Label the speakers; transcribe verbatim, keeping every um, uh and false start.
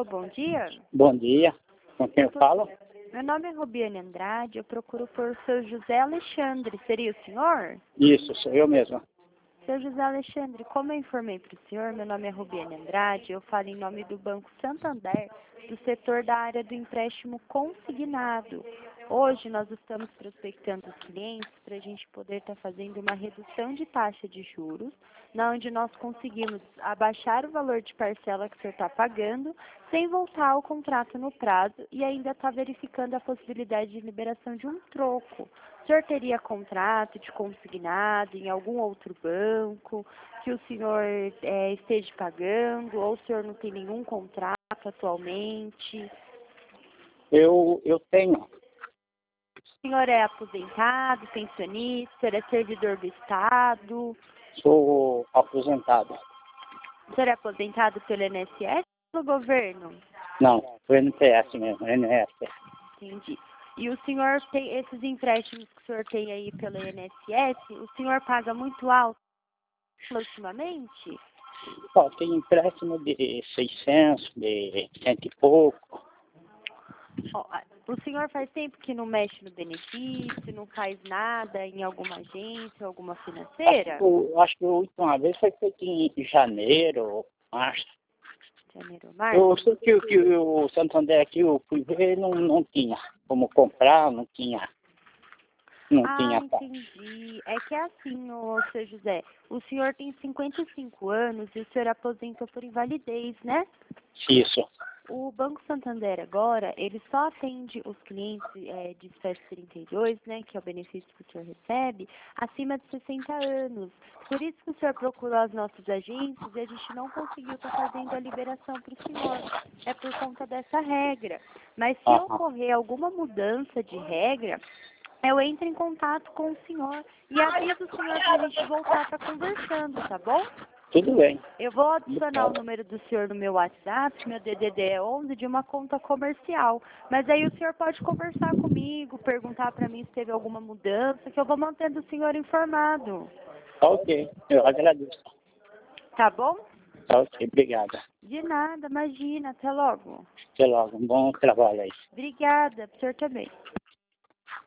Speaker 1: bom dia.
Speaker 2: Bom dia. Com quem eu falo?
Speaker 1: Meu nome é Rubiane Andrade, eu procuro por seu José Alexandre. Seria o senhor?
Speaker 2: Isso, sou eu mesmo.
Speaker 1: Seu José Alexandre, como eu informei para o senhor, meu nome é Rubiane Andrade, eu falo em nome do Banco Santander, do setor da área do empréstimo consignado. Hoje nós estamos prospectando os clientes para a gente poder estar fazendo uma redução de taxa de juros, na onde nós conseguimos abaixar o valor de parcela que o senhor está pagando, sem voltar ao contrato no prazo e ainda está verificando a possibilidade de liberação de um troco. O senhor teria contrato de consignado em algum outro banco que o senhor é, esteja pagando, ou o senhor não tem nenhum contrato atualmente?
Speaker 2: Eu, eu tenho.
Speaker 1: O senhor é aposentado, pensionista, o senhor é servidor do Estado?
Speaker 2: Sou aposentado.
Speaker 1: O senhor é aposentado pelo I N S S ou pelo governo?
Speaker 2: Não, o N P S mesmo, N S.
Speaker 1: Entendi. E o senhor tem esses empréstimos que o senhor tem aí pelo I N S S, o senhor paga muito alto ultimamente?
Speaker 2: Ó, tem empréstimo de seiscentos, de cento e pouco.
Speaker 1: Ó, o senhor faz tempo que não mexe no benefício, não faz nada em alguma agência, alguma financeira?
Speaker 2: Acho que, acho que a última vez foi feito em janeiro, acho.
Speaker 1: Janeiro, março?
Speaker 2: Eu sei que, que o Santander aqui, eu fui ver, não, não tinha como comprar, não tinha. Não
Speaker 1: Ah,
Speaker 2: tinha.
Speaker 1: entendi. É que é assim, ô, seu José, o senhor tem cinquenta e cinco anos e o senhor aposentou por invalidez, né?
Speaker 2: Isso.
Speaker 1: O Banco Santander agora, ele só atende os clientes é, de espécie trinta e dois, né, que é o benefício que o senhor recebe, acima de sessenta anos. Por isso que o senhor procurou as nossas agências e a gente não conseguiu estar fazendo a liberação para o senhor. É por conta dessa regra. Mas se
Speaker 2: Aham.
Speaker 1: ocorrer alguma mudança de regra, eu entro em contato com o senhor e aviso o senhor para a gente voltar a estar conversando, tá bom?
Speaker 2: Tudo bem.
Speaker 1: Eu vou adicionar o número do senhor no meu WhatsApp, meu D D D é onze, de uma conta comercial. Mas aí o senhor pode conversar comigo, perguntar para mim se teve alguma mudança, que eu vou mantendo o senhor informado.
Speaker 2: Ok, eu agradeço.
Speaker 1: Tá bom?
Speaker 2: Ok, obrigada.
Speaker 1: De nada, imagina. Até logo.
Speaker 2: Até logo, um bom trabalho aí.
Speaker 1: Obrigada, pro senhor também.